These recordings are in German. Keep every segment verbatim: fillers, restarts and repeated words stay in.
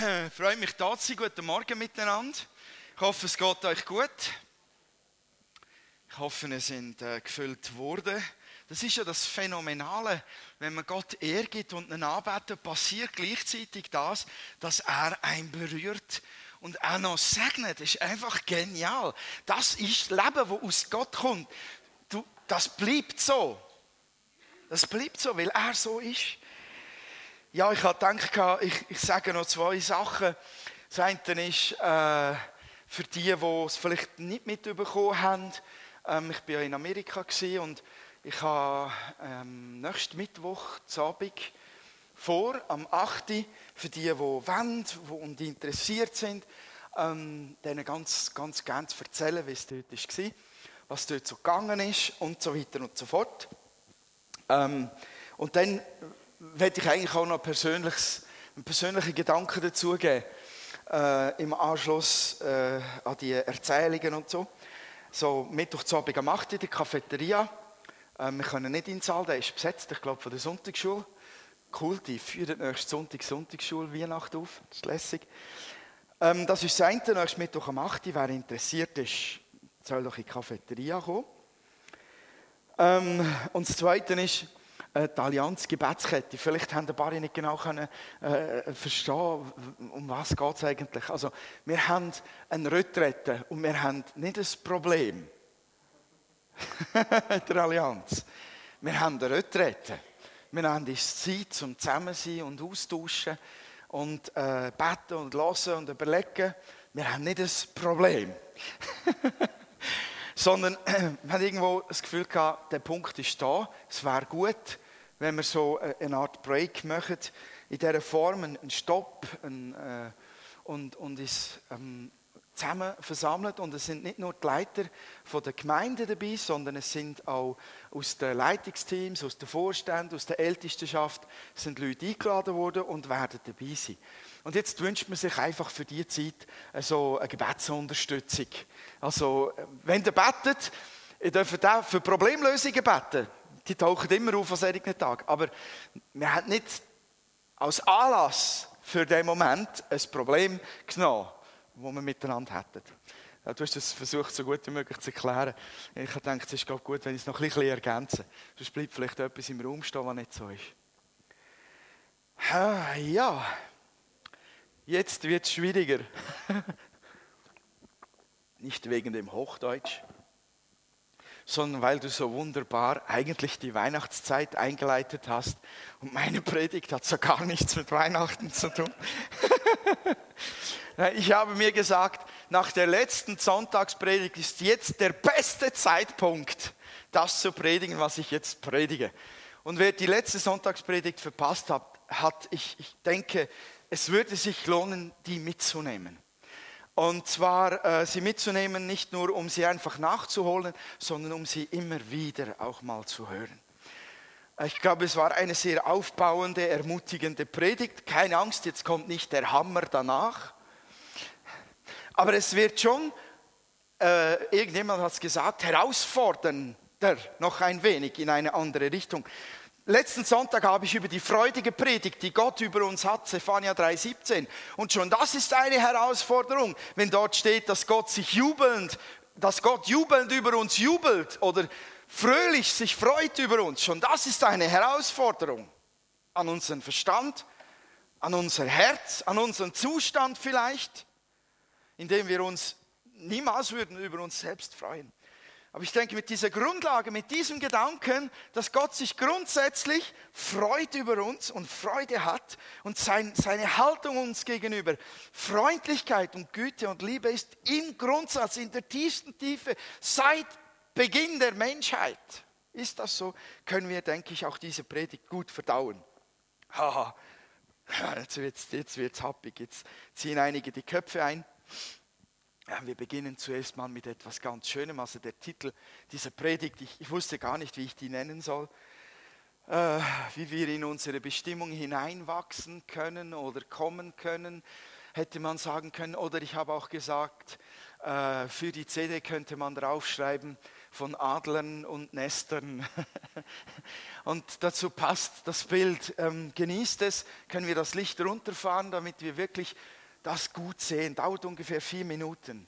Ich freue mich, da zu sein. Guten Morgen miteinander. Ich hoffe, es geht euch gut. Ich hoffe, ihr seid äh, gefüllt worden. Das ist ja das Phänomenale, wenn man Gott Ehre gibt und ihn anbetet, passiert gleichzeitig das, dass er einen berührt und auch noch segnet. Das ist einfach genial. Das ist das Leben, das aus Gott kommt. Du, das bleibt so. Das bleibt so, weil er so ist. Ja, ich habe gedacht, ich, ich sage noch zwei Sachen. Das eine ist, äh, für die, die es vielleicht nicht mitbekommen haben, ähm, ich war ja in Amerika gewesen und ich habe ähm, nächsten Mittwoch zu Abend vor, am achten für die, die wollen und interessiert sind, ähm, denen ganz, ganz gerne zu erzählen, wie es dort war, was dort so gegangen ist und so weiter und so fort. Ähm, und dann werde ich eigentlich auch noch persönliches, einen persönlichen Gedanken dazu geben, äh, im Anschluss äh, an die Erzählungen und so. So, Mittwoch zu Abend am acht in der Cafeteria. Äh, wir können nicht in den Saal, der ist besetzt, ich glaube, von der Sonntagsschule. Cool, die führen nächsten Sonntag Sonntagsschule Weihnacht auf, das ist lässig. Ähm, das ist das eine, nächsten Mittwoch am acht. Wer interessiert ist, soll doch in die Cafeteria kommen. Ähm, und das Zweite ist, die Allianz Gebetskette. Vielleicht haben ein paar nicht genau können, äh, verstehen, um was geht es eigentlich. Also, wir haben eine Retrette und wir haben nicht ein Problem in der Allianz. Wir haben eine Retrette. Wir haben die Zeit zum Zusammensein und Austauschen und äh, beten und hören und überlegen. Wir haben nicht ein Problem. Sondern wir haben irgendwo das Gefühl gehabt, der Punkt ist da, es wäre gut, wenn wir so eine Art Break machen, in dieser Form, einen Stopp einen, äh, und, und uns ähm, zusammen versammelt. Und es sind nicht nur die Leiter von der Gemeinde dabei, sondern es sind auch aus den Leitungsteams, aus den Vorständen, aus der Ältestenschaft sind Leute eingeladen worden und werden dabei sein. Und jetzt wünscht man sich einfach für diese Zeit so eine Gebetsunterstützung. Also, wenn ihr betet, ihr dürft auch für Problemlösungen beten. Die tauchen immer auf an solchen Tagen. Aber wir haben nicht als Anlass für den Moment ein Problem genommen, das wir miteinander hätten. Du hast es versucht, so gut wie möglich zu erklären. Ich habe gedacht, es ist gut, wenn ich es noch ein bisschen ergänze. Sonst bleibt vielleicht etwas im Raum stehen, was nicht so ist. Ja, jetzt wird es schwieriger. Nicht wegen dem Hochdeutsch, sondern weil du so wunderbar eigentlich die Weihnachtszeit eingeleitet hast. Und meine Predigt hat so gar nichts mit Weihnachten zu tun. Ich habe mir gesagt, nach der letzten Sonntagspredigt ist jetzt der beste Zeitpunkt, das zu predigen, was ich jetzt predige. Und wer die letzte Sonntagspredigt verpasst hat, hat ich, ich denke, es würde sich lohnen, die mitzunehmen. Und zwar äh, sie mitzunehmen, nicht nur um sie einfach nachzuholen, sondern um sie immer wieder auch mal zu hören. Ich glaube, es war eine sehr aufbauende, ermutigende Predigt. Keine Angst, jetzt kommt nicht der Hammer danach. Aber es wird schon, äh, irgendjemand hat es gesagt, herausfordernder noch ein wenig in eine andere Richtung. Letzten Sonntag habe ich über die freudige Predigt, die Gott über uns hat, Zephania drei siebzehn. Und schon das ist eine Herausforderung, wenn dort steht, dass Gott sich jubelnd, dass Gott jubelnd über uns jubelt oder fröhlich sich freut über uns. Schon das ist eine Herausforderung an unseren Verstand, an unser Herz, an unseren Zustand vielleicht, in dem wir uns niemals würden über uns selbst freuen. Aber ich denke, mit dieser Grundlage, mit diesem Gedanken, dass Gott sich grundsätzlich freut über uns und Freude hat und sein, seine Haltung uns gegenüber Freundlichkeit und Güte und Liebe ist im Grundsatz, in der tiefsten Tiefe, seit Beginn der Menschheit. Ist das so? Können wir, denke ich, auch diese Predigt gut verdauen. Haha, jetzt wird es jetzt wird's happig, jetzt ziehen einige die Köpfe ein. Ja, wir beginnen zuerst mal mit etwas ganz Schönem, also der Titel dieser Predigt, ich, ich wusste gar nicht, wie ich die nennen soll, äh, wie wir in unsere Bestimmung hineinwachsen können oder kommen können, hätte man sagen können. Oder ich habe auch gesagt, äh, für die C D könnte man draufschreiben, von Adlern und Nestern. Und dazu passt das Bild. Ähm, genießt es, können wir das Licht runterfahren, damit wir wirklich das gut sehen. Dauert ungefähr vier Minuten.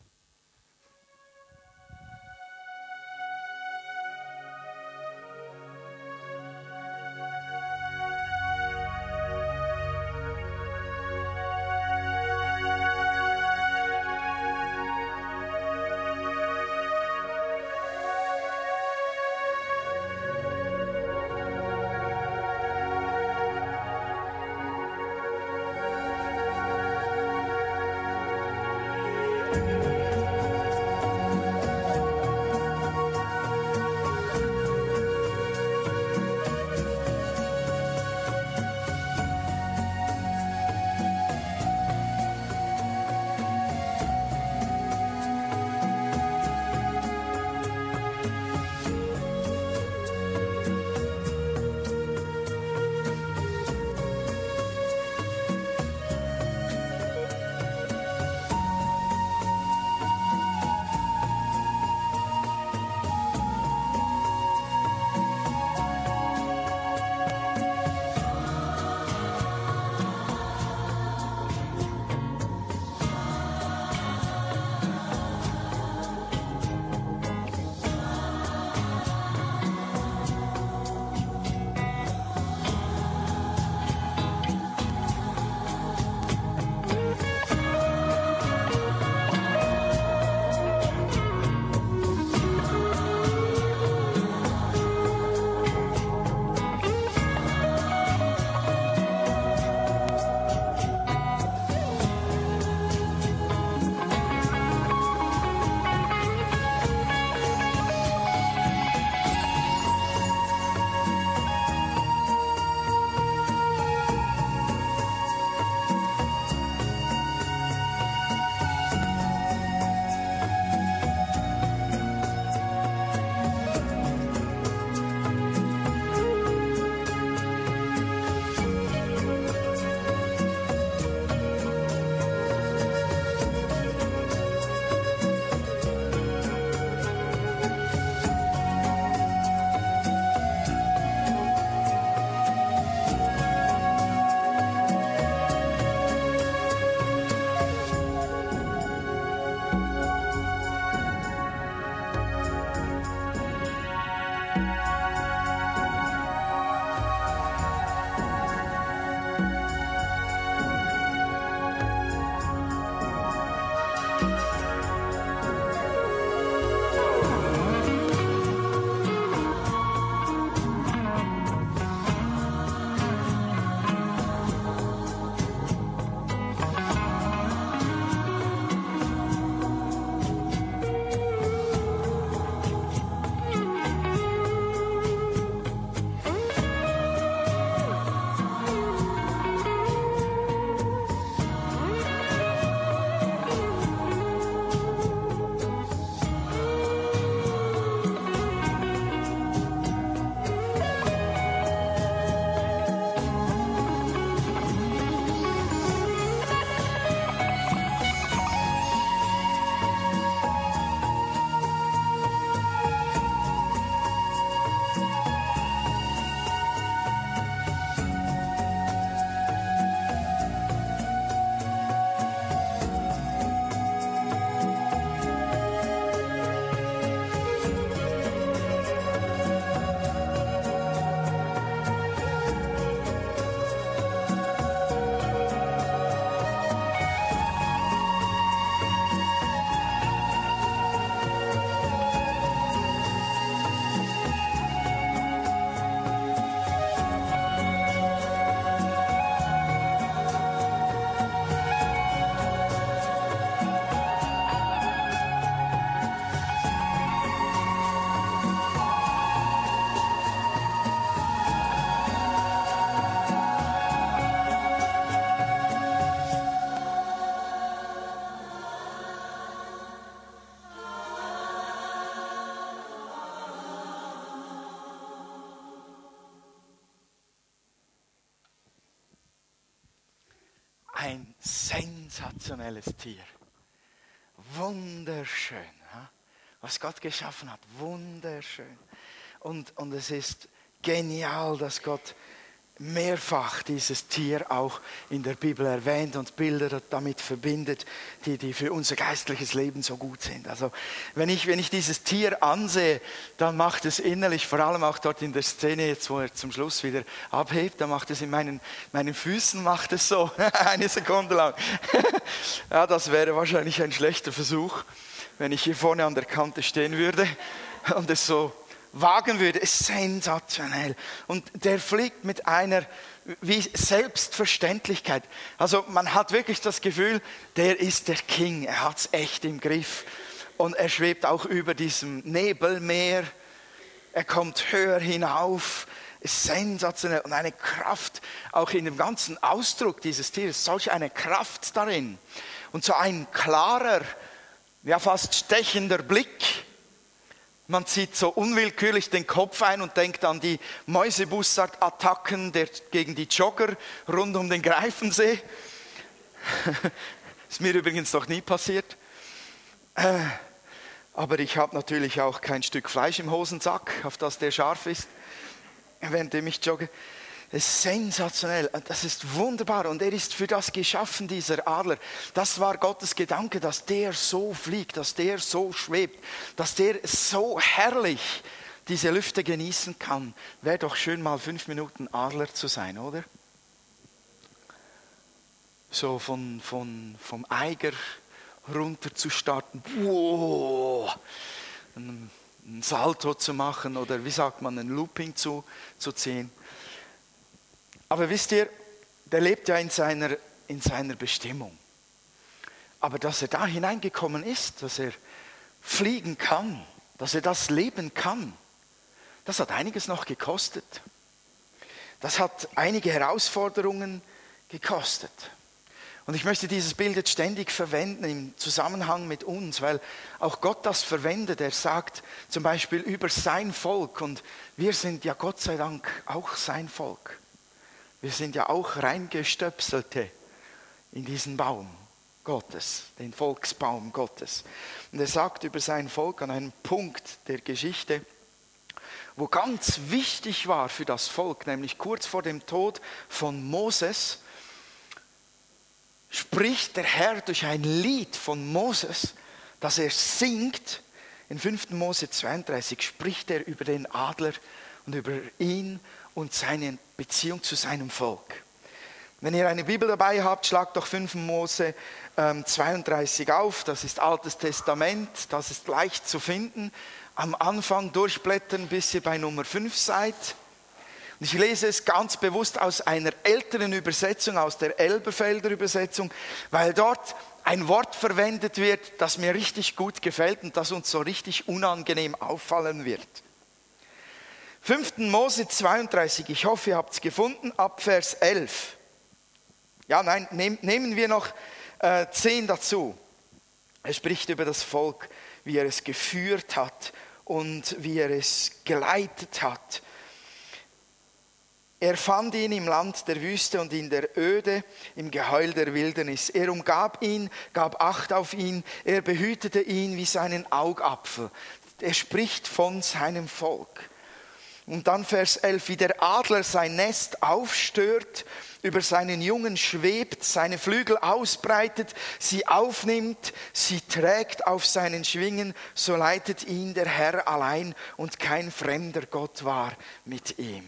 Ein sensationelles Tier. Wunderschön. was Gott geschaffen hat. Wunderschön. Und, und es ist genial, dass Gott mehrfach dieses Tier auch in der Bibel erwähnt und Bilder damit verbindet, die, die für unser geistliches Leben so gut sind. Also wenn ich, wenn ich dieses Tier ansehe, dann macht es innerlich, vor allem auch dort in der Szene, jetzt wo er zum Schluss wieder abhebt, dann macht es in meinen, meinen Füßen, macht es so, eine Sekunde lang. Ja, das wäre wahrscheinlich ein schlechter Versuch, wenn ich hier vorne an der Kante stehen würde und es so wagen würde, ist sensationell. Und der fliegt mit einer wie Selbstverständlichkeit. Also man hat wirklich das Gefühl, der ist der King, er hat es echt im Griff. Und er schwebt auch über diesem Nebelmeer, er kommt höher hinauf, ist sensationell. Und eine Kraft, auch in dem ganzen Ausdruck dieses Tieres, solch eine Kraft darin. Und so ein klarer, ja fast stechender Blick. Man zieht so unwillkürlich den Kopf ein und denkt an die Mäusebussard-Attacken gegen die Jogger rund um den Greifensee. Ist mir übrigens noch nie passiert. Aber ich habe natürlich auch kein Stück Fleisch im Hosensack, auf das der scharf ist, während ich jogge. Das ist sensationell, das ist wunderbar und er ist für das geschaffen, dieser Adler. Das war Gottes Gedanke, dass der so fliegt, dass der so schwebt, dass der so herrlich diese Lüfte genießen kann. Wäre doch schön, mal fünf Minuten Adler zu sein, oder? So von, von, vom Eiger runter zu starten, wow, ein Salto zu machen oder wie sagt man, ein Looping zu, zu ziehen. Aber wisst ihr, der lebt ja in seiner, in seiner Bestimmung. Aber dass er da hineingekommen ist, dass er fliegen kann, dass er das leben kann, das hat einiges noch gekostet. Das hat einige Herausforderungen gekostet. Und ich möchte dieses Bild jetzt ständig verwenden im Zusammenhang mit uns, weil auch Gott das verwendet. Er sagt zum Beispiel über sein Volk, und wir sind ja Gott sei Dank auch sein Volk. Wir sind ja auch Reingestöpselte in diesen Baum Gottes, den Volksbaum Gottes. Und er sagt über sein Volk an einem Punkt der Geschichte, wo ganz wichtig war für das Volk, nämlich kurz vor dem Tod von Moses, spricht der Herr durch ein Lied von Moses, das er singt. In fünften Mose zweiunddreißig spricht er über den Adler und über ihn und seine Beziehung zu seinem Volk. Wenn ihr eine Bibel dabei habt, schlagt doch fünften Mose zweiunddreißig auf. Das ist Altes Testament, das ist leicht zu finden. Am Anfang durchblättern, bis ihr bei Nummer fünf seid. Und ich lese es ganz bewusst aus einer älteren Übersetzung, aus der Elberfelder Übersetzung, weil dort ein Wort verwendet wird, das mir richtig gut gefällt und das uns so richtig unangenehm auffallen wird. fünften Mose zweiunddreißig, ich hoffe, ihr habt es gefunden, ab Vers elf. Ja, nein, nehm, nehmen wir noch äh, zehn dazu. Er spricht über das Volk, wie er es geführt hat und wie er es geleitet hat. Er fand ihn im Land der Wüste und in der Öde, im Geheul der Wildernis. Er umgab ihn, gab Acht auf ihn, er behütete ihn wie seinen Augapfel. Er spricht von seinem Volk. Und dann Vers elf, wie der Adler sein Nest aufstört, über seinen Jungen schwebt, seine Flügel ausbreitet, sie aufnimmt, sie trägt auf seinen Schwingen, so leitet ihn der Herr allein und kein fremder Gott war mit ihm.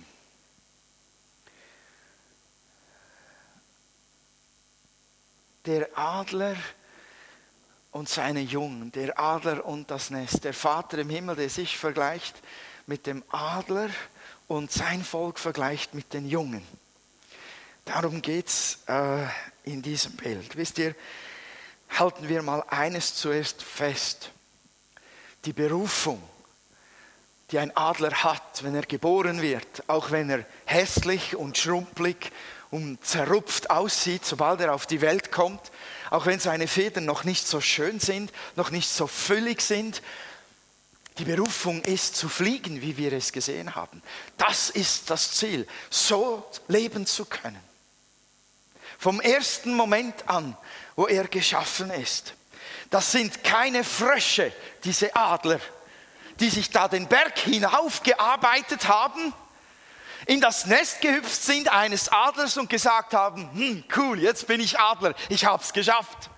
Der Adler und seine Jungen, der Adler und das Nest, der Vater im Himmel, der sich vergleicht mit dem Adler und sein Volk vergleicht mit den Jungen. Darum geht es äh, in diesem Bild. Wisst ihr, halten wir mal eines zuerst fest. Die Berufung, die ein Adler hat, wenn er geboren wird, auch wenn er hässlich und schrumpelig und zerrupft aussieht, sobald er auf die Welt kommt, auch wenn seine Federn noch nicht so schön sind, noch nicht so füllig sind. Die Berufung ist zu fliegen, wie wir es gesehen haben. Das ist das Ziel, so leben zu können. Vom ersten Moment an, wo er geschaffen ist. Das sind keine Frösche, diese Adler, die sich da den Berg hinaufgearbeitet haben, in das Nest gehüpft sind eines Adlers und gesagt haben, hm, cool, jetzt bin ich Adler, ich hab's geschafft.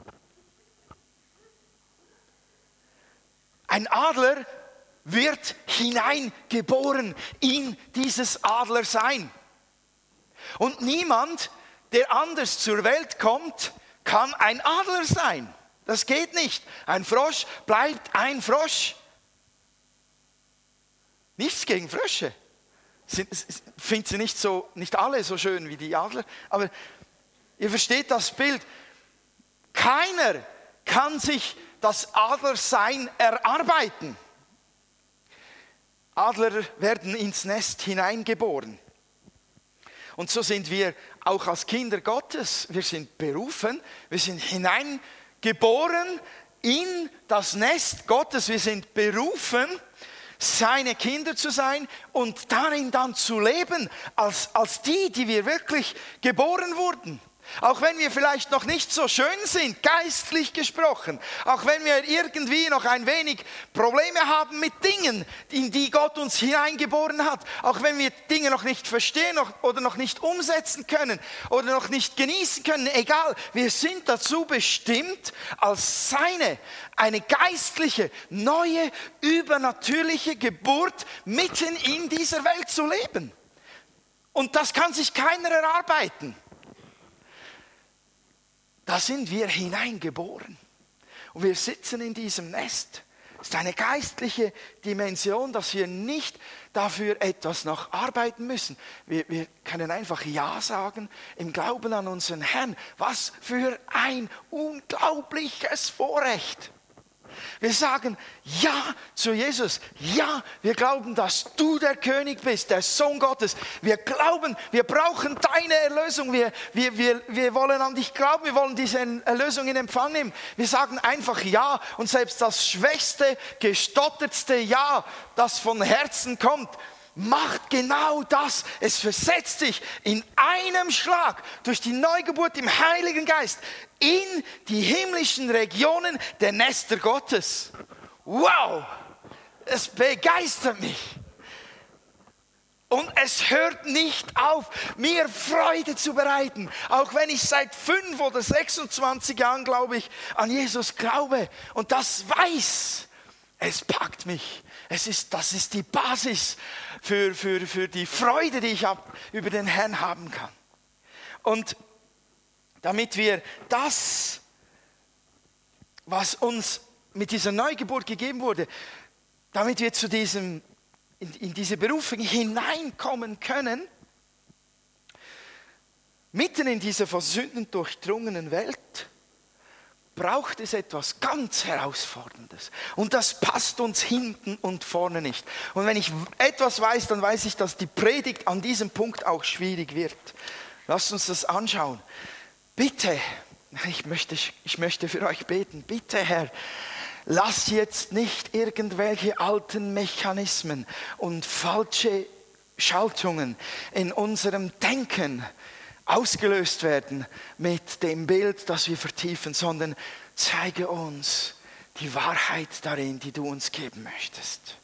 Ein Adler wird hineingeboren in dieses Adlersein. Und niemand, der anders zur Welt kommt, kann ein Adler sein. Das geht nicht. Ein Frosch bleibt ein Frosch. Nichts gegen Frösche. Ich finde sie nicht, so, nicht alle so schön wie die Adler, aber ihr versteht das Bild. Keiner kann sich das Adlersein erarbeiten. Adler werden ins Nest hineingeboren. Und so sind wir auch als Kinder Gottes. Wir sind berufen, wir sind hineingeboren in das Nest Gottes. Wir sind berufen, seine Kinder zu sein und darin dann zu leben, als, als die, die wir wirklich geboren wurden. Auch wenn wir vielleicht noch nicht so schön sind, geistlich gesprochen, auch wenn wir irgendwie noch ein wenig Probleme haben mit Dingen, in die Gott uns hineingeboren hat, auch wenn wir Dinge noch nicht verstehen oder noch nicht umsetzen können oder noch nicht genießen können, egal, wir sind dazu bestimmt, als seine, eine geistliche, neue, übernatürliche Geburt mitten in dieser Welt zu leben. Und das kann sich keiner erarbeiten. Da sind wir hineingeboren und wir sitzen in diesem Nest. Es ist eine geistliche Dimension, dass wir nicht dafür etwas noch arbeiten müssen. Wir, wir können einfach Ja sagen im Glauben an unseren Herrn. Was für ein unglaubliches Vorrecht. Wir sagen Ja zu Jesus. Ja, wir glauben, dass du der König bist, der Sohn Gottes. Wir glauben, wir brauchen deine Erlösung. Wir, wir, wir, wir wollen an dich glauben, wir wollen diese Erlösung in Empfang nehmen. Wir sagen einfach Ja und selbst das schwächste, gestottertste Ja, das von Herzen kommt, macht genau das. Es versetzt sich in einem Schlag durch die Neugeburt im Heiligen Geist in die himmlischen Regionen der Nester Gottes. Wow, es begeistert mich. Und es hört nicht auf, mir Freude zu bereiten. Auch wenn ich seit fünf oder sechsundzwanzig Jahren, glaube ich, an Jesus glaube und das weiß, es packt mich. Es ist, das ist die Basis für, für, für die Freude, die ich hab, über den Herrn haben kann. Und damit wir das, was uns mit dieser Neugeburt gegeben wurde, damit wir zu diesem, in, in diese Berufung hineinkommen können, mitten in dieser von Sünden durchdrungenen Welt, braucht es etwas ganz Herausforderndes. Und das passt uns hinten und vorne nicht. Und wenn ich etwas weiß, dann weiß ich, dass die Predigt an diesem Punkt auch schwierig wird. Lasst uns das anschauen. Bitte, ich möchte, ich möchte für euch beten, bitte Herr, lass jetzt nicht irgendwelche alten Mechanismen und falsche Schaltungen in unserem Denken ausgelöst werden mit dem Bild, das wir vertiefen, sondern zeige uns die Wahrheit darin, die du uns geben möchtest.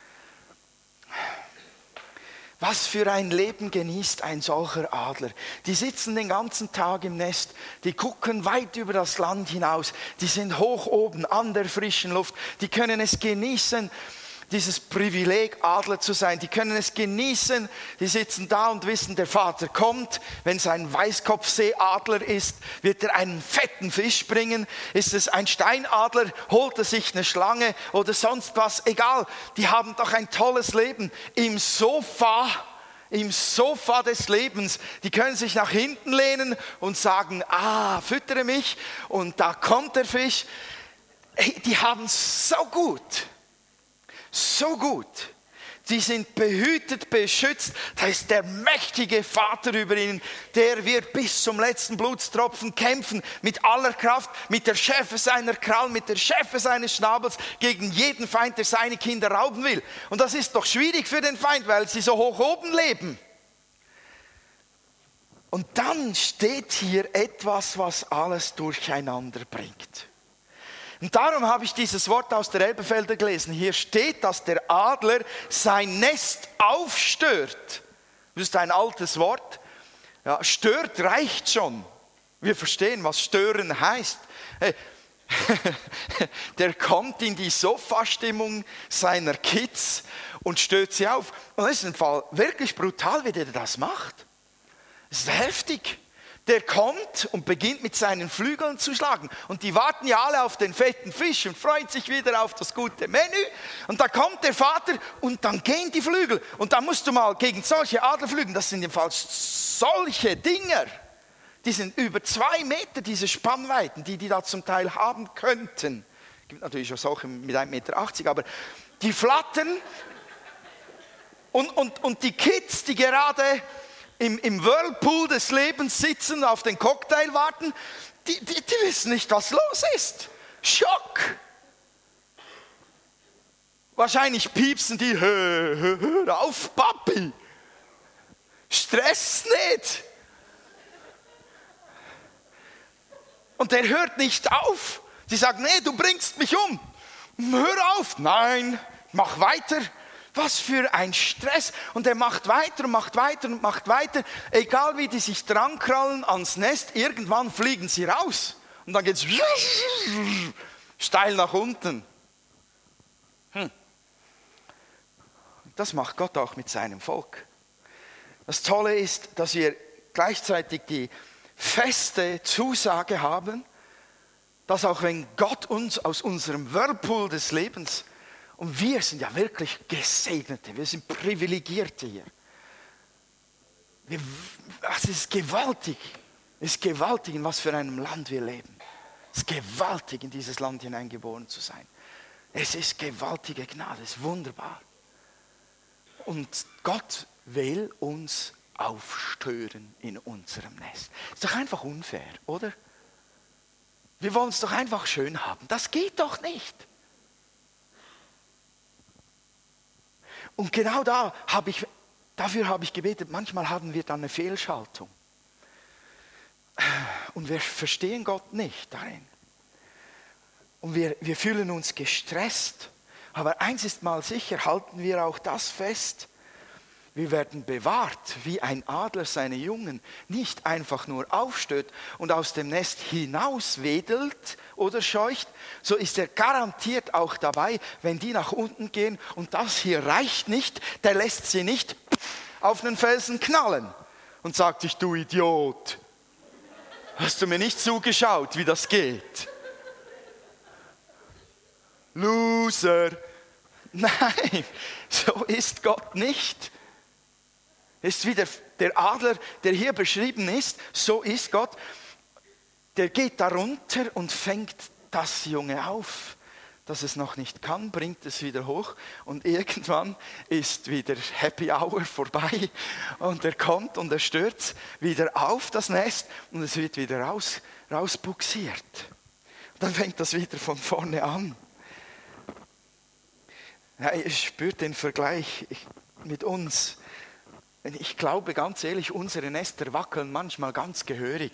Was für ein Leben genießt ein solcher Adler? Die sitzen den ganzen Tag im Nest, die gucken weit über das Land hinaus, die sind hoch oben an der frischen Luft, die können es genießen, dieses Privileg, Adler zu sein. Die können es genießen, die sitzen da und wissen, der Vater kommt. Wenn es ein Weißkopfseeadler ist, wird er einen fetten Fisch bringen. Ist es ein Steinadler, holt er sich eine Schlange oder sonst was. Egal, die haben doch ein tolles Leben. Im Sofa, im Sofa des Lebens. Die können sich nach hinten lehnen und sagen, ah, füttere mich. Und da kommt der Fisch. Die haben es so gut. So gut. Sie sind behütet, beschützt. Da ist der mächtige Vater über ihnen. Der wird bis zum letzten Blutstropfen kämpfen. Mit aller Kraft, mit der Schärfe seiner Krallen, mit der Schärfe seines Schnabels gegen jeden Feind, der seine Kinder rauben will. Und das ist doch schwierig für den Feind, weil sie so hoch oben leben. Und dann steht hier etwas, was alles durcheinander bringt. Und darum habe ich dieses Wort aus der Elberfelder gelesen. Hier steht, dass der Adler sein Nest aufstört. Das ist ein altes Wort. Ja, stört reicht schon. Wir verstehen, was stören heißt. Hey, der kommt in die Sofa-Stimmung seiner Kids und stört sie auf. Und das ist ein Fall wirklich brutal, wie der das macht. Das ist heftig. Der kommt und beginnt mit seinen Flügeln zu schlagen. Und die warten ja alle auf den fetten Fisch und freuen sich wieder auf das gute Menü. Und da kommt der Vater und dann gehen die Flügel. Und da musst du mal gegen solche Adlerflügel, das sind im Fall solche Dinger. Die sind über zwei Meter, diese Spannweiten, die die da zum Teil haben könnten. Es gibt natürlich auch solche mit ein Meter achtzig, aber die flattern. Und, und, und die Kids, die gerade im, im Whirlpool des Lebens sitzen, auf den Cocktail warten, die, die, die wissen nicht, was los ist. Schock. Wahrscheinlich piepsen die, hör, hör, hör auf, Papi. Stress nicht. Und der hört nicht auf. Sie sagen, nee, du bringst mich um. Hör auf. Nein, mach weiter. Was für ein Stress. Und er macht weiter und macht weiter und macht weiter. Egal wie die sich drankrallen ans Nest, irgendwann fliegen sie raus. Und dann geht es steil nach unten. Hm. Das macht Gott auch mit seinem Volk. Das Tolle ist, dass wir gleichzeitig die feste Zusage haben, dass auch wenn Gott uns aus unserem Whirlpool des Lebens, und wir sind ja wirklich Gesegnete, wir sind Privilegierte hier. Wir, es ist gewaltig, es ist gewaltig, in was für einem Land wir leben. Es ist gewaltig, in dieses Land hineingeboren zu sein. Es ist gewaltige Gnade, es ist wunderbar. Und Gott will uns aufstören in unserem Nest. Ist doch einfach unfair, oder? Wir wollen es doch einfach schön haben. Das geht doch nicht. Und genau da habe ich, dafür habe ich gebetet. Manchmal haben wir dann eine Fehlschaltung. Und wir verstehen Gott nicht darin. Und wir, wir fühlen uns gestresst. Aber eins ist mal sicher, halten wir auch das fest. Wir werden bewahrt, wie ein Adler seine Jungen nicht einfach nur aufstößt und aus dem Nest hinauswedelt oder scheucht, so ist er garantiert auch dabei, wenn die nach unten gehen und das hier reicht nicht, der lässt sie nicht auf einen Felsen knallen und sagt sich, du Idiot, hast du mir nicht zugeschaut, wie das geht? Loser. Nein, so ist Gott nicht. Ist wie der, der Adler, der hier beschrieben ist, so ist Gott. Der geht darunter und fängt das Junge auf, das es noch nicht kann, bringt es wieder hoch und irgendwann ist wieder Happy Hour vorbei und er kommt und er stürzt wieder auf das Nest und es wird wieder raus, rausbuxiert. Dann fängt das wieder von vorne an. Ja, ich spüre den Vergleich mit uns. Ich glaube ganz ehrlich, unsere Nester wackeln manchmal ganz gehörig.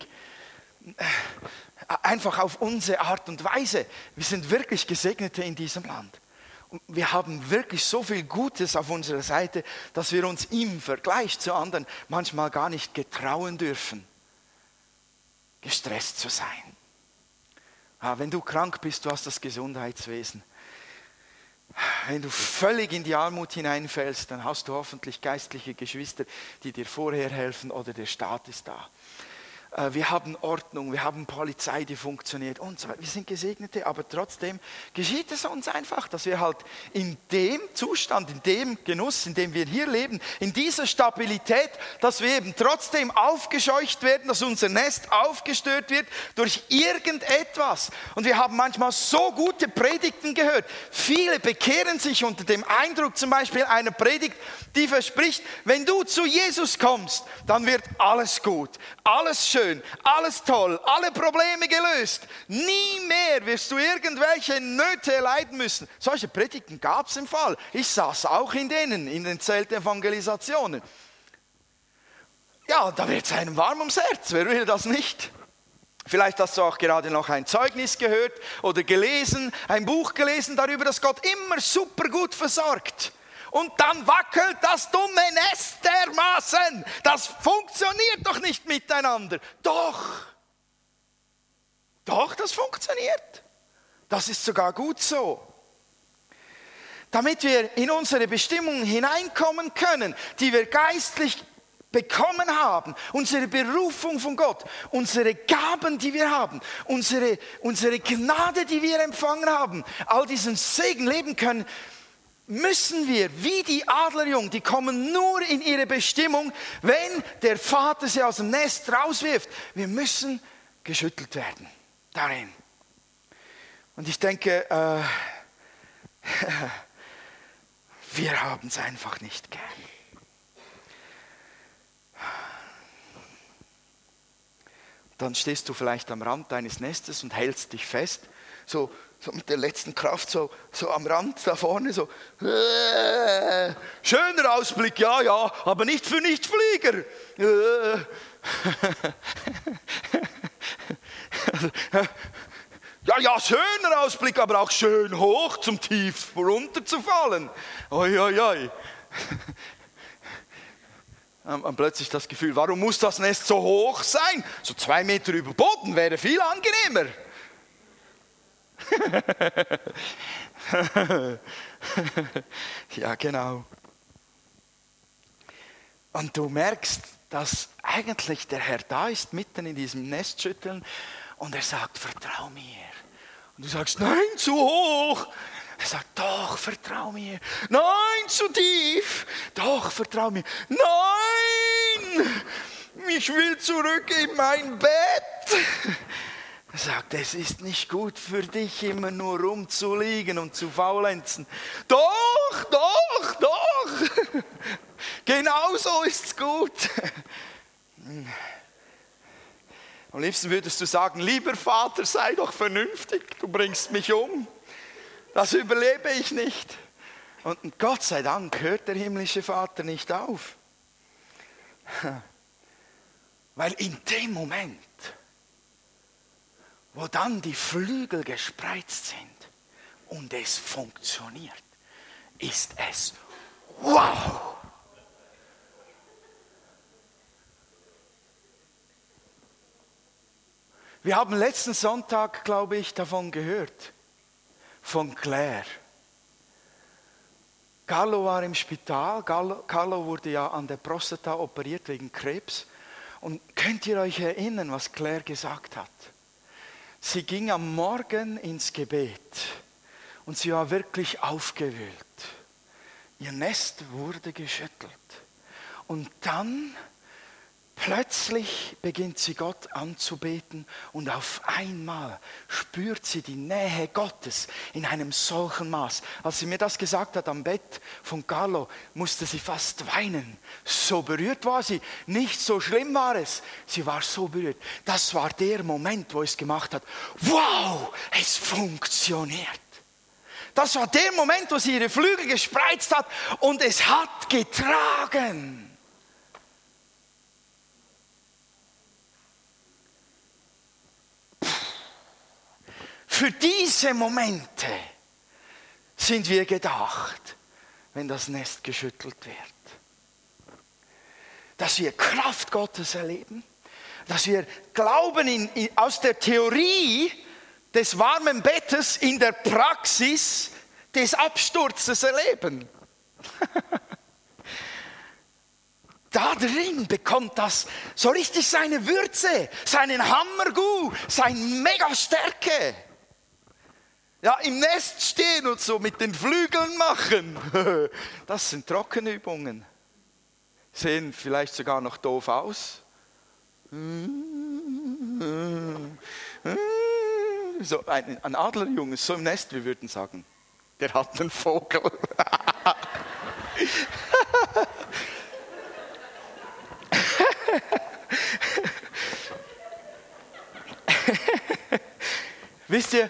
Einfach auf unsere Art und Weise. Wir sind wirklich Gesegnete in diesem Land. Und wir haben wirklich so viel Gutes auf unserer Seite, dass wir uns im Vergleich zu anderen manchmal gar nicht getrauen dürfen, gestresst zu sein. Wenn du krank bist, du hast das Gesundheitswesen. Wenn du völlig in die Armut hineinfällst, dann hast du hoffentlich geistliche Geschwister, die dir vorher helfen oder der Staat ist da. Wir haben Ordnung, wir haben Polizei, die funktioniert und so weiter. Wir sind Gesegnete, aber trotzdem geschieht es uns einfach, dass wir halt in dem Zustand, in dem Genuss, in dem wir hier leben, in dieser Stabilität, dass wir eben trotzdem aufgescheucht werden, dass unser Nest aufgestört wird durch irgendetwas. Und wir haben manchmal so gute Predigten gehört. Viele bekehren sich unter dem Eindruck zum Beispiel einer Predigt, die verspricht, wenn du zu Jesus kommst, dann wird alles gut, alles schön. Alles toll, alle Probleme gelöst. Nie mehr wirst du irgendwelche Nöte erleiden müssen. Solche Predigten gab es im Fall. Ich saß auch in denen, in den Zeltevangelisationen. Ja, da wird es einem warm ums Herz. Wer will das nicht? Vielleicht hast du auch gerade noch ein Zeugnis gehört oder gelesen, ein Buch gelesen darüber, dass Gott immer super gut versorgt. Und dann wackelt das dumme Nest dermaßen. Das funktioniert doch nicht miteinander. Doch. Doch, das funktioniert. Das ist sogar gut so. Damit wir in unsere Bestimmung hineinkommen können, die wir geistlich bekommen haben, unsere Berufung von Gott, unsere Gaben, die wir haben, unsere, unsere Gnade, die wir empfangen haben, all diesen Segen leben können, müssen wir, wie die Adlerjungen, die kommen nur in ihre Bestimmung, wenn der Vater sie aus dem Nest rauswirft. Wir müssen geschüttelt werden darin. Und ich denke, äh, wir haben es einfach nicht gern. Dann stehst du vielleicht am Rand deines Nestes und hältst dich fest, so, so mit der letzten Kraft, so, so am Rand da vorne, so. Äh, schöner Ausblick, ja, ja, aber nicht für Nichtflieger. Äh. Ja, ja, schöner Ausblick, aber auch schön hoch zum Tief runterzufallen. Oi, oi, oi. Und plötzlich das Gefühl, warum muss das Nest so hoch sein? So zwei Meter über Boden wäre viel angenehmer. Ja, genau. Und du merkst, dass eigentlich der Herr da ist, mitten in diesem Nestschütteln, und er sagt, vertrau mir. Und du sagst, nein, zu hoch. Er sagt, doch, vertrau mir. Nein, zu tief. Doch, vertrau mir. Nein, ich will zurück in mein Bett. Er sagt, es ist nicht gut für dich, immer nur rumzuliegen und zu faulenzen. Doch, doch, doch. Genau so ist's gut. Am liebsten würdest du sagen, lieber Vater, sei doch vernünftig, du bringst mich um. Das überlebe ich nicht. Und Gott sei Dank hört der himmlische Vater nicht auf. Weil in dem Moment, wo dann die Flügel gespreizt sind und es funktioniert, ist es wow! Wir haben letzten Sonntag, glaube ich, davon gehört, von Claire. Carlo war im Spital, Carlo, Carlo wurde ja an der Prostata operiert wegen Krebs. Und könnt ihr euch erinnern, was Claire gesagt hat? Sie ging am Morgen ins Gebet und sie war wirklich aufgewühlt. Ihr Nest wurde geschüttelt. Und dann plötzlich beginnt sie Gott anzubeten und auf einmal spürt sie die Nähe Gottes in einem solchen Maß. Als sie mir das gesagt hat am Bett von Carlo, musste sie fast weinen. So berührt war sie. Nicht so schlimm war es. Sie war so berührt. Das war der Moment, wo es gemacht hat. Wow, es funktioniert. Das war der Moment, wo sie ihre Flügel gespreizt hat und es hat getragen. Für diese Momente sind wir gedacht, wenn das Nest geschüttelt wird. Dass wir Kraft Gottes erleben, dass wir Glauben in, in, aus der Theorie des warmen Bettes in der Praxis des Absturzes erleben. Da drin bekommt das so richtig seine Würze, seinen Hammergu, seine Megastärke. Ja, im Nest stehen und so mit den Flügeln machen. Das sind Trockenübungen. Sehen vielleicht sogar noch doof aus. So ein, ein Adlerjunge ist so im Nest, wir würden sagen, der hat einen Vogel. Wisst ihr,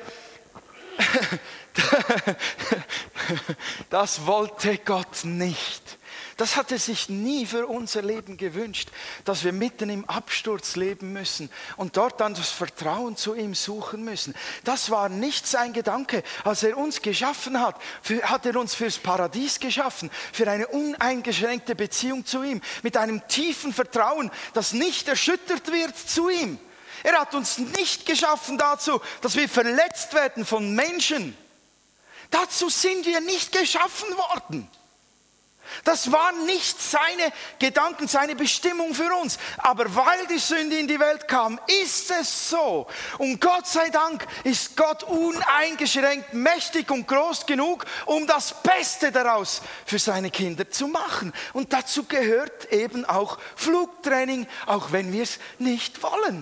das wollte Gott nicht. Das hat er sich nie für unser Leben gewünscht, dass wir mitten im Absturz leben müssen und dort dann das Vertrauen zu ihm suchen müssen. Das war nicht sein Gedanke. Als er uns geschaffen hat, hat er uns fürs Paradies geschaffen, für eine uneingeschränkte Beziehung zu ihm, mit einem tiefen Vertrauen, das nicht erschüttert wird zu ihm. Er hat uns nicht geschaffen dazu, dass wir verletzt werden von Menschen. Dazu sind wir nicht geschaffen worden. Das waren nicht seine Gedanken, seine Bestimmung für uns. Aber weil die Sünde in die Welt kam, ist es so. Und Gott sei Dank ist Gott uneingeschränkt mächtig und groß genug, um das Beste daraus für seine Kinder zu machen. Und dazu gehört eben auch Flugtraining, auch wenn wir es nicht wollen.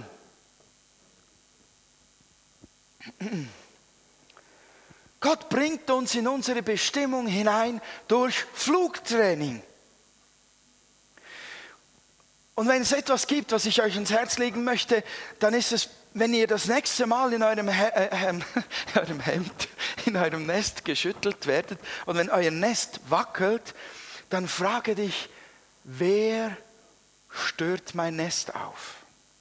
Gott bringt uns in unsere Bestimmung hinein durch Flugtraining. Und wenn es etwas gibt, was ich euch ins Herz legen möchte, dann ist es, wenn ihr das nächste Mal in eurem, He- äh, in eurem Hemd, in eurem Nest geschüttelt werdet und wenn euer Nest wackelt, dann frage dich, wer stört mein Nest auf?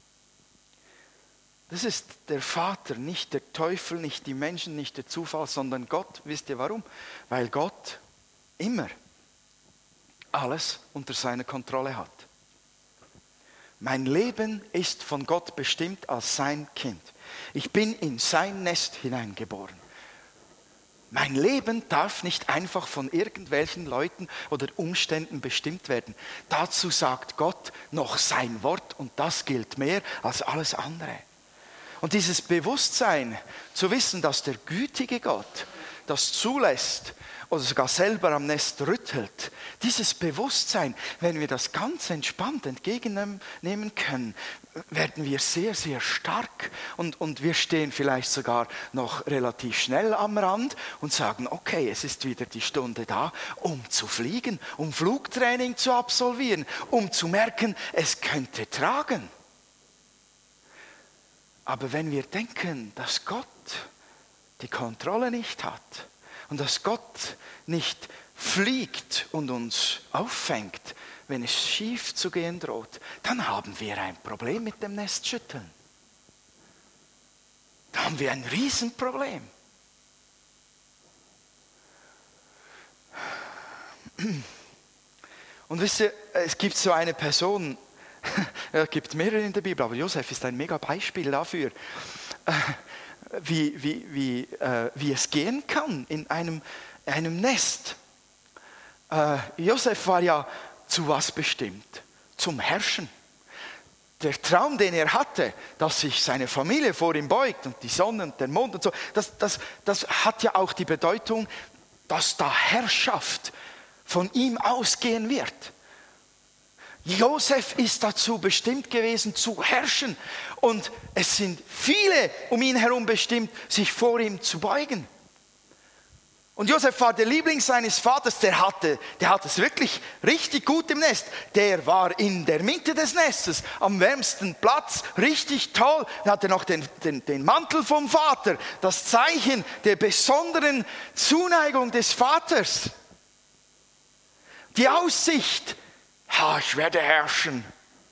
Das ist der Vater, nicht der Teufel, nicht die Menschen, nicht der Zufall, sondern Gott. Wisst ihr warum? Weil Gott immer alles unter seiner Kontrolle hat. Mein Leben ist von Gott bestimmt als sein Kind. Ich bin in sein Nest hineingeboren. Mein Leben darf nicht einfach von irgendwelchen Leuten oder Umständen bestimmt werden. Dazu sagt Gott noch sein Wort und das gilt mehr als alles andere. Und dieses Bewusstsein, zu wissen, dass der gütige Gott das zulässt oder sogar selber am Nest rüttelt, dieses Bewusstsein, wenn wir das ganz entspannt entgegennehmen können, werden wir sehr, sehr stark und, und wir stehen vielleicht sogar noch relativ schnell am Rand und sagen, okay, es ist wieder die Stunde da, um zu fliegen, um Flugtraining zu absolvieren, um zu merken, es könnte tragen. Aber wenn wir denken, dass Gott die Kontrolle nicht hat und dass Gott nicht fliegt und uns auffängt, wenn es schief zu gehen droht, dann haben wir ein Problem mit dem Nestschütteln. Da haben wir ein Riesenproblem. Und wisst ihr, es gibt so eine Person, es gibt mehrere in der Bibel, aber Josef ist ein mega Beispiel dafür, wie, wie, wie, äh, wie es gehen kann in einem, einem Nest. Äh, Josef war ja zu was bestimmt? Zum Herrschen. Der Traum, den er hatte, dass sich seine Familie vor ihm beugt und die Sonne und der Mond und so, das, das, das hat ja auch die Bedeutung, dass da Herrschaft von ihm ausgehen wird. Josef ist dazu bestimmt gewesen, zu herrschen. Und es sind viele um ihn herum bestimmt, sich vor ihm zu beugen. Und Josef war der Liebling seines Vaters, der hatte, der hatte es wirklich richtig gut im Nest. Der war in der Mitte des Nestes, am wärmsten Platz, richtig toll. Er hatte noch den, den, den Mantel vom Vater, das Zeichen der besonderen Zuneigung des Vaters. Die Aussicht, ha, ich werde herrschen.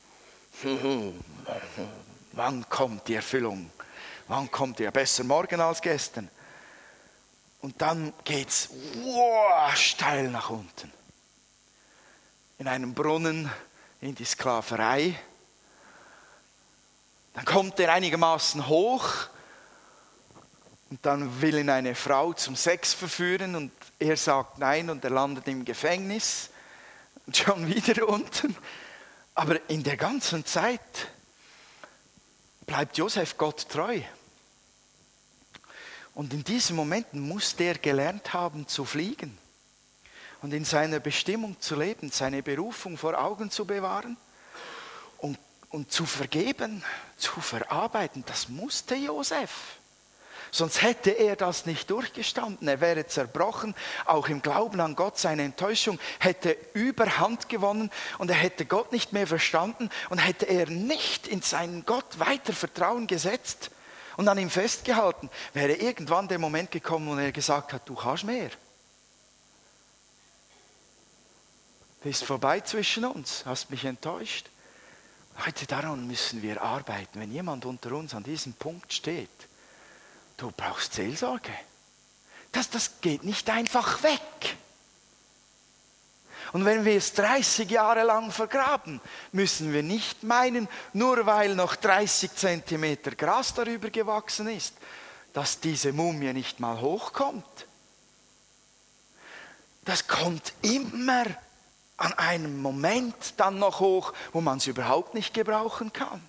Wann kommt die Erfüllung? Wann kommt die? Besser morgen als gestern. Und dann geht's wow, steil nach unten. In einem Brunnen, in die Sklaverei. Dann kommt er einigermaßen hoch und dann will ihn eine Frau zum Sex verführen und er sagt nein und er landet im Gefängnis. Und schon wieder unten. Aber in der ganzen Zeit bleibt Josef Gott treu. Und in diesen Momenten musste er gelernt haben zu fliegen und in seiner Bestimmung zu leben, seine Berufung vor Augen zu bewahren und, und zu vergeben, zu verarbeiten. Das musste Josef. Sonst hätte er das nicht durchgestanden. Er wäre zerbrochen. Auch im Glauben an Gott, seine Enttäuschung hätte Überhand gewonnen und er hätte Gott nicht mehr verstanden und hätte er nicht in seinen Gott weiter Vertrauen gesetzt und an ihm festgehalten, wäre irgendwann der Moment gekommen, wo er gesagt hat, du kannst mehr. Bist vorbei zwischen uns, hast mich enttäuscht. Heute daran müssen wir arbeiten. Wenn jemand unter uns an diesem Punkt steht, du brauchst Seelsorge. Das, das geht nicht einfach weg. Und wenn wir es dreißig Jahre lang vergraben, müssen wir nicht meinen, nur weil noch dreißig Zentimeter Gras darüber gewachsen ist, dass diese Mumie nicht mal hochkommt. Das kommt immer an einem Moment dann noch hoch, wo man es überhaupt nicht gebrauchen kann.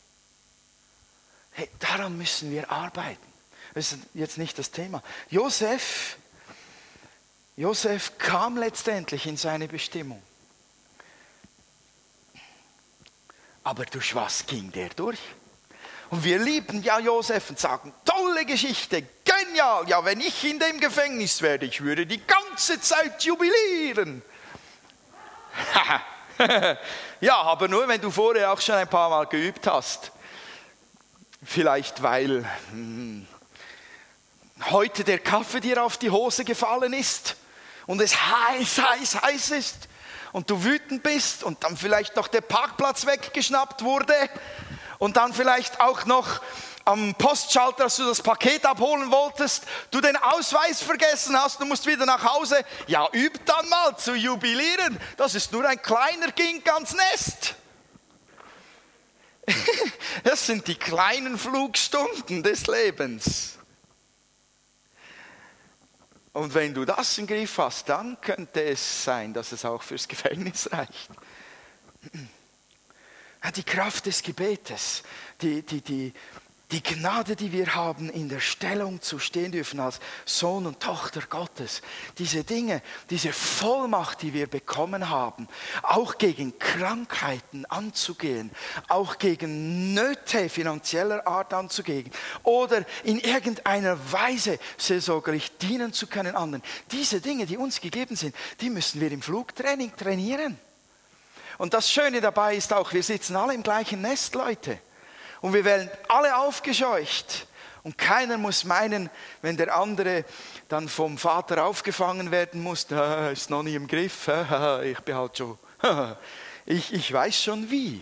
Hey, daran müssen wir arbeiten. Das ist jetzt nicht das Thema. Josef, Josef kam letztendlich in seine Bestimmung. Aber durch was ging der durch? Und wir lieben ja Josef und sagen, tolle Geschichte, genial. Ja, wenn ich in dem Gefängnis wäre, ich würde die ganze Zeit jubilieren. Ja, aber nur, wenn du vorher auch schon ein paar Mal geübt hast. Vielleicht, weil hm, heute der Kaffee dir auf die Hose gefallen ist und es heiß, heiß, heiß ist und du wütend bist und dann vielleicht noch der Parkplatz weggeschnappt wurde und dann vielleicht auch noch am Postschalter, dass du das Paket abholen wolltest, du den Ausweis vergessen hast, du musst wieder nach Hause. Ja, üb dann mal zu jubilieren. Das ist nur ein kleiner Gink ans Nest. Das sind die kleinen Flugstunden des Lebens. Und wenn du das im Griff hast, dann könnte es sein, dass es auch fürs Gefängnis reicht. Die Kraft des Gebetes, die, die, die, die Gnade, die wir haben, in der Stellung zu stehen dürfen als Sohn und Tochter Gottes. Diese Dinge, diese Vollmacht, die wir bekommen haben, auch gegen Krankheiten anzugehen, auch gegen Nöte finanzieller Art anzugehen oder in irgendeiner Weise seelsorgerlich dienen zu können anderen. Diese Dinge, die uns gegeben sind, die müssen wir im Flugtraining trainieren. Und das Schöne dabei ist auch, wir sitzen alle im gleichen Nest, Leute. Und wir werden alle aufgescheucht. Und keiner muss meinen, wenn der andere dann vom Vater aufgefangen werden muss, ah, ist noch nie im Griff, ah, ich bin halt schon, ich, ich weiß schon wie.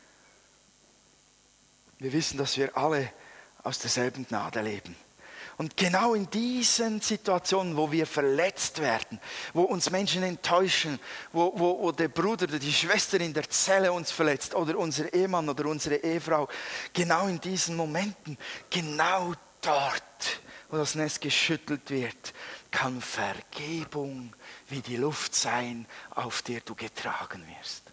Wir wissen, dass wir alle aus derselben Gnade leben. Und genau in diesen Situationen, wo wir verletzt werden, wo uns Menschen enttäuschen, wo, wo, wo der Bruder oder die Schwester in der Zelle uns verletzt oder unser Ehemann oder unsere Ehefrau, genau in diesen Momenten, genau dort, wo das Nest geschüttelt wird, kann Vergebung wie die Luft sein, auf der du getragen wirst.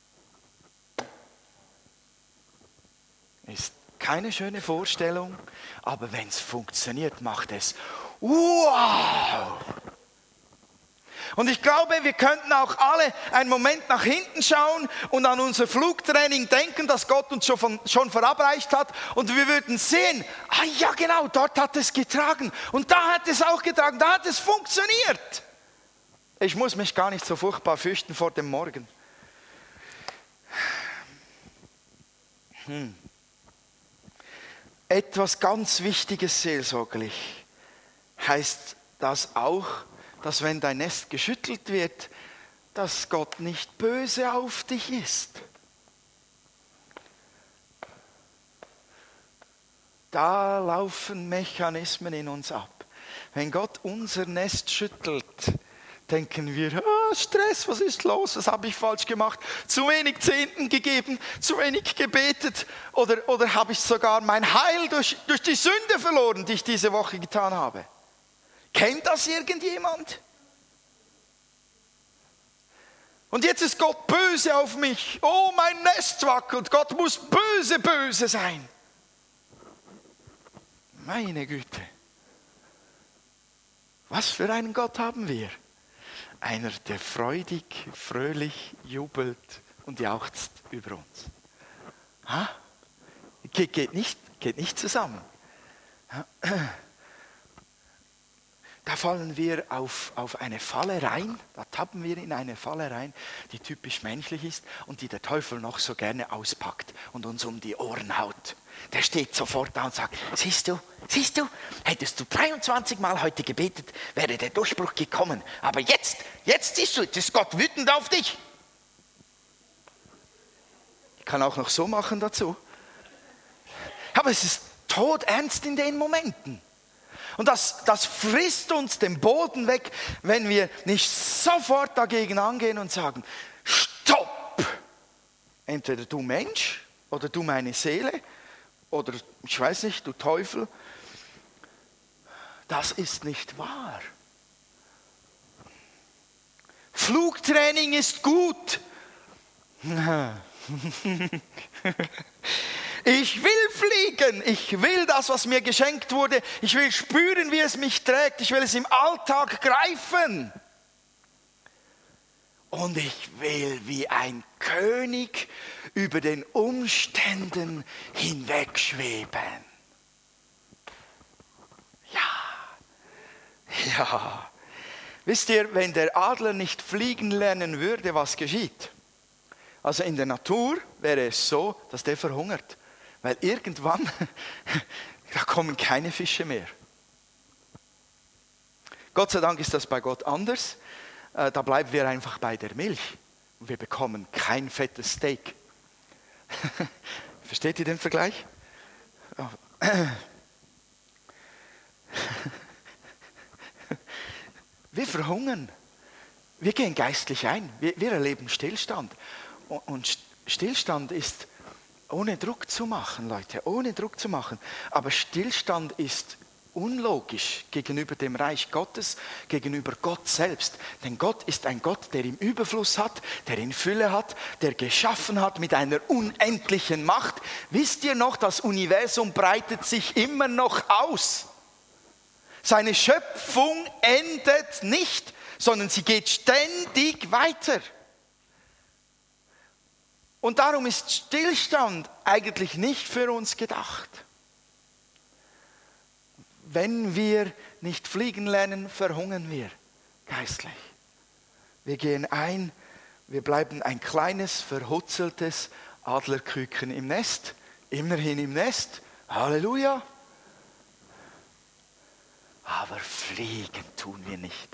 Ist keine schöne Vorstellung, aber wenn es funktioniert, macht es wow! Und ich glaube, wir könnten auch alle einen Moment nach hinten schauen und an unser Flugtraining denken, das Gott uns schon, von, schon verabreicht hat. Und wir würden sehen, ah ja genau, dort hat es getragen. Und da hat es auch getragen, da hat es funktioniert. Ich muss mich gar nicht so furchtbar fürchten vor dem Morgen. Hm. Etwas ganz Wichtiges seelsorgerlich heißt das auch, dass wenn dein Nest geschüttelt wird, dass Gott nicht böse auf dich ist. Da laufen Mechanismen in uns ab. Wenn Gott unser Nest schüttelt, denken wir, oh, Stress, was ist los, was habe ich falsch gemacht, zu wenig Zehnten gegeben, zu wenig gebetet oder, oder habe ich sogar mein Heil durch, durch die Sünde verloren, die ich diese Woche getan habe. Kennt das irgendjemand? Und jetzt ist Gott böse auf mich, oh, mein Nest wackelt, Gott muss böse, böse sein. Meine Güte, was für einen Gott haben wir? Einer, der freudig, fröhlich jubelt und jauchzt über uns. Ha? Ge- geht, nicht, geht nicht zusammen. Ha? Da fallen wir auf, auf eine Falle rein, da tappen wir in eine Falle rein, die typisch menschlich ist und die der Teufel noch so gerne auspackt und uns um die Ohren haut. Der steht sofort da und sagt, siehst du, siehst du, hättest du dreiundzwanzig Mal heute gebetet, wäre der Durchbruch gekommen. Aber jetzt, jetzt siehst du, jetzt ist Gott wütend auf dich. Ich kann auch noch so machen dazu. Aber es ist todernst in den Momenten. Und das, das frisst uns den Boden weg, wenn wir nicht sofort dagegen angehen und sagen, stopp! Entweder du Mensch oder du meine Seele oder ich weiß nicht, du Teufel. Das ist nicht wahr. Flugtraining ist gut. Ich will fliegen, ich will das, was mir geschenkt wurde, ich will spüren, wie es mich trägt, ich will es im Alltag greifen. Und ich will wie ein König über den Umständen hinwegschweben. Ja, ja. Wisst ihr, wenn der Adler nicht fliegen lernen würde, was geschieht? Also in der Natur wäre es so, dass der verhungert. Weil irgendwann, da kommen keine Fische mehr. Gott sei Dank ist das bei Gott anders. Da bleiben wir einfach bei der Milch. Und wir bekommen kein fettes Steak. Versteht ihr den Vergleich? Wir verhungern. Wir gehen geistlich ein. Wir, wir erleben Stillstand. Und Stillstand ist ohne Druck zu machen, Leute, ohne Druck zu machen. Aber Stillstand ist unlogisch gegenüber dem Reich Gottes, gegenüber Gott selbst. Denn Gott ist ein Gott, der im Überfluss hat, der in Fülle hat, der geschaffen hat mit einer unendlichen Macht. Wisst ihr noch, das Universum breitet sich immer noch aus. Seine Schöpfung endet nicht, sondern sie geht ständig weiter. Und darum ist Stillstand eigentlich nicht für uns gedacht. Wenn wir nicht fliegen lernen, verhungern wir geistlich. Wir gehen ein, wir bleiben ein kleines, verhutzeltes Adlerküken im Nest, immerhin im Nest, Halleluja. Aber fliegen tun wir nicht.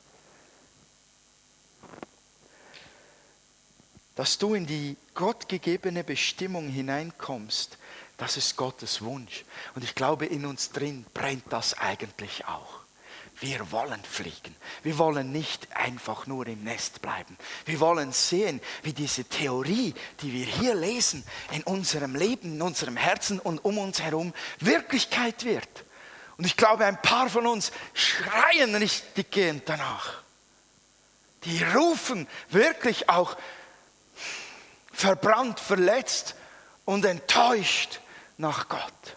Dass du in die gottgegebene Bestimmung hineinkommst, das ist Gottes Wunsch. Und ich glaube, in uns drin brennt das eigentlich auch. Wir wollen fliegen. Wir wollen nicht einfach nur im Nest bleiben. Wir wollen sehen, wie diese Theorie, die wir hier lesen, in unserem Leben, in unserem Herzen und um uns herum Wirklichkeit wird. Und ich glaube, ein paar von uns schreien richtiggehend danach. Die rufen wirklich auch verbrannt, verletzt und enttäuscht nach Gott.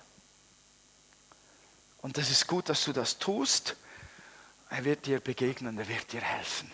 Und das ist gut, dass du das tust. Er wird dir begegnen, er wird dir helfen.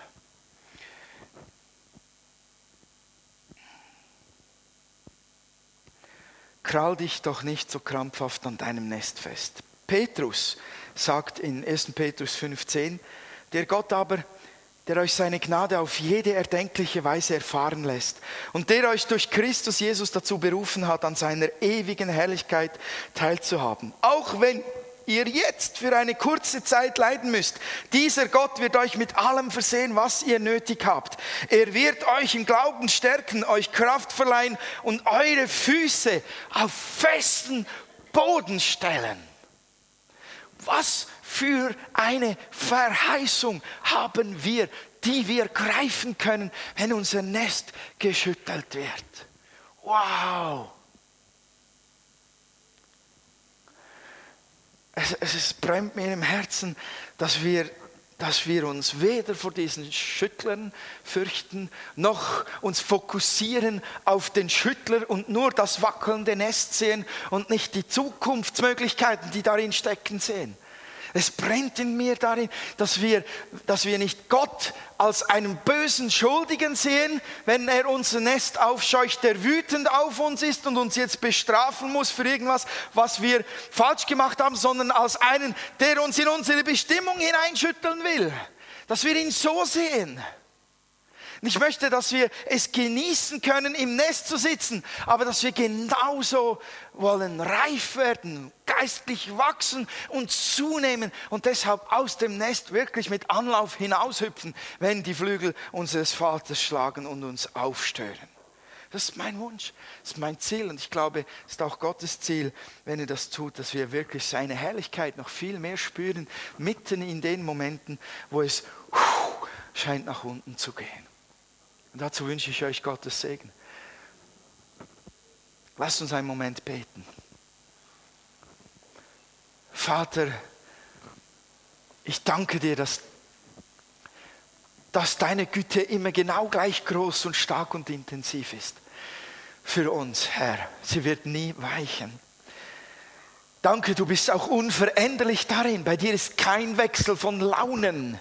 Krall dich doch nicht so krampfhaft an deinem Nest fest. Petrus sagt in erster Petrus fünf zehn, der Gott aber, der euch seine Gnade auf jede erdenkliche Weise erfahren lässt und der euch durch Christus Jesus dazu berufen hat, an seiner ewigen Herrlichkeit teilzuhaben. Auch wenn ihr jetzt für eine kurze Zeit leiden müsst, dieser Gott wird euch mit allem versehen, was ihr nötig habt. Er wird euch im Glauben stärken, euch Kraft verleihen und eure Füße auf festen Boden stellen. Was für eine Verheißung haben wir, die wir greifen können, wenn unser Nest geschüttelt wird. Wow! Es, es brennt mir im Herzen, dass wir, dass wir uns weder vor diesen Schüttlern fürchten, noch uns fokussieren auf den Schüttler und nur das wackelnde Nest sehen und nicht die Zukunftsmöglichkeiten, die darin stecken, sehen. Es brennt in mir darin, dass wir, dass wir nicht Gott als einen bösen Schuldigen sehen, wenn er unser Nest aufscheucht, der wütend auf uns ist und uns jetzt bestrafen muss für irgendwas, was wir falsch gemacht haben, sondern als einen, der uns in unsere Bestimmung hineinschütteln will. Dass wir ihn so sehen. Und ich möchte, dass wir es genießen können, im Nest zu sitzen, aber dass wir genauso wollen reif werden, geistlich wachsen und zunehmen und deshalb aus dem Nest wirklich mit Anlauf hinaushüpfen, wenn die Flügel unseres Vaters schlagen und uns aufstören. Das ist mein Wunsch, das ist mein Ziel und ich glaube, es ist auch Gottes Ziel, wenn er das tut, dass wir wirklich seine Herrlichkeit noch viel mehr spüren, mitten in den Momenten, wo es scheint nach unten zu gehen. Und dazu wünsche ich euch Gottes Segen. Lasst uns einen Moment beten. Vater, ich danke dir, dass, dass deine Güte immer genau gleich groß und stark und intensiv ist. Für uns, Herr. Sie wird nie weichen. Danke, du bist auch unveränderlich darin. Bei dir ist kein Wechsel von Launen.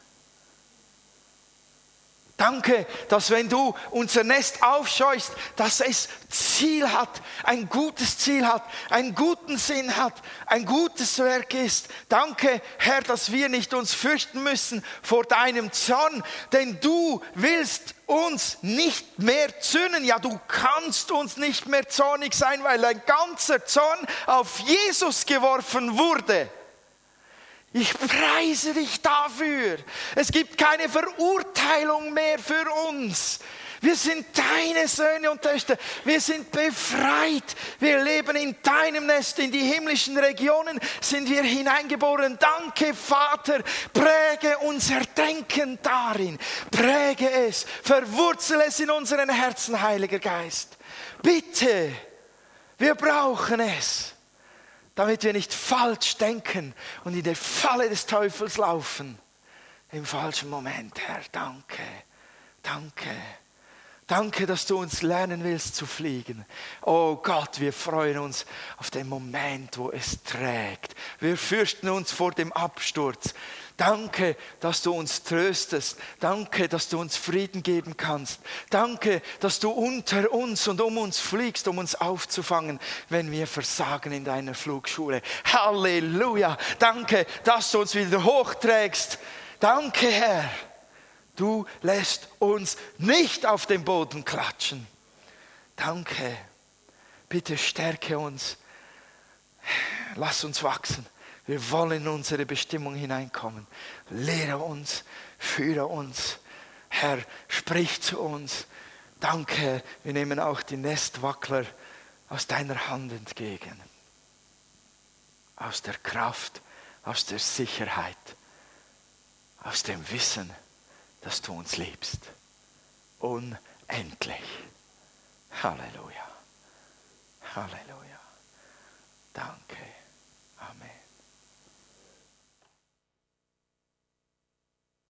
Danke, dass wenn du unser Nest aufscheust, dass es Ziel hat, ein gutes Ziel hat, einen guten Sinn hat, ein gutes Werk ist. Danke, Herr, dass wir nicht uns fürchten müssen vor deinem Zorn, denn du willst uns nicht mehr zürnen. Ja, du kannst uns nicht mehr zornig sein, weil ein ganzer Zorn auf Jesus geworfen wurde. Ich preise dich dafür. Es gibt keine Verurteilung mehr für uns. Wir sind deine Söhne und Töchter. Wir sind befreit. Wir leben in deinem Nest. In die himmlischen Regionen sind wir hineingeboren. Danke, Vater. Präge unser Denken darin. Präge es. Verwurzele es in unseren Herzen, Heiliger Geist. Bitte, wir brauchen es. Damit wir nicht falsch denken und in der Falle des Teufels laufen. Im falschen Moment, Herr, danke, danke. Danke, dass du uns lernen willst zu fliegen. Oh Gott, wir freuen uns auf den Moment, wo es trägt. Wir fürchten uns vor dem Absturz. Danke, dass du uns tröstest. Danke, dass du uns Frieden geben kannst. Danke, dass du unter uns und um uns fliegst, um uns aufzufangen, wenn wir versagen in deiner Flugschule. Halleluja. Danke, dass du uns wieder hochträgst. Danke, Herr. Du lässt uns nicht auf den Boden klatschen. Danke. Bitte stärke uns. Lass uns wachsen. Wir wollen in unsere Bestimmung hineinkommen. Lehre uns, führe uns. Herr, sprich zu uns. Danke, wir nehmen auch die Nestwackler aus deiner Hand entgegen. Aus der Kraft, aus der Sicherheit, aus dem Wissen, dass du uns liebst. Unendlich. Halleluja. Halleluja. Danke.